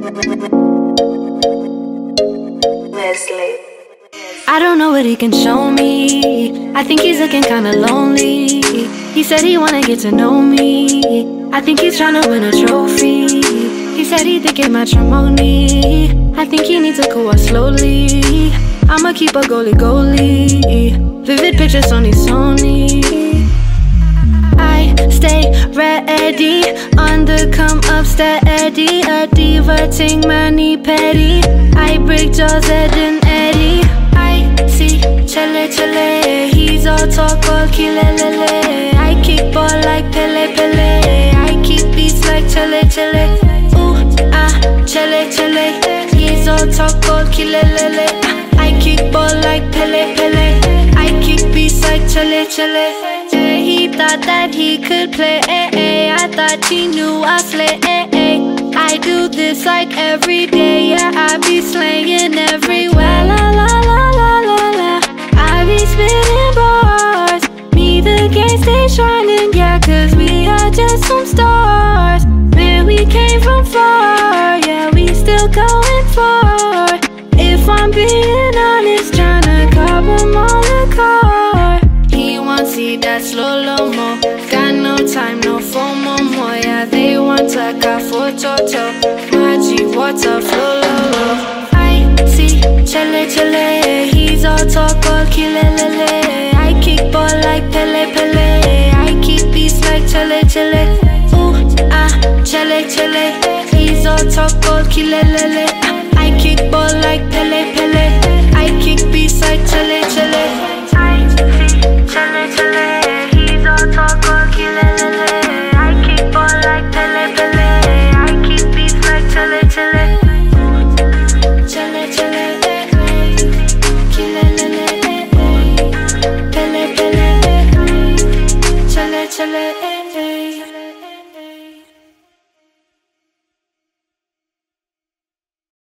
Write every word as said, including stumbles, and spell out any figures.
Leslie. I don't know what he can show me. I think he's looking kinda lonely. He said he wanna get to know me. I think he's tryna win a trophy. He said he think it matrimony. I think he needs to cool off slowly. I'ma keep a goalie goalie. Vivid pictures, Sony Sony. I stay ready on the come up steady. A diva ting mani petty. I break jaws Ed and Eddie. I see chele chele. He's all talk all kilelele. I kick ball like Pele Pele. I keep beats like chele chele. Ooh ah chele chele. He's all talk all kilelele. I kick ball like Pele Pele. I kick beats like chele chele. He thought that he could play, eh, eh. I thought he knew I slay, eh, eh. I do this like every day, yeah. I be slaying everywhere, la la la la la la. I be spitting bars. Me the gang stay shining, yeah. Cause we are just some stars. Man, we came from far, yeah. We still going far. If I'm being honest, tryna cop him on the car. He wants see that slow-mo. Got no time, no FOMO more. Yeah, they want to got photo. Maji water flow low, low. I see chele chele. He's all talk all kilelele. I kick ball like Pele Pele. I keep beats like chele chele. Ooh ah chele chele. He's all talk all kilelele. I kick ball like Pele Pele.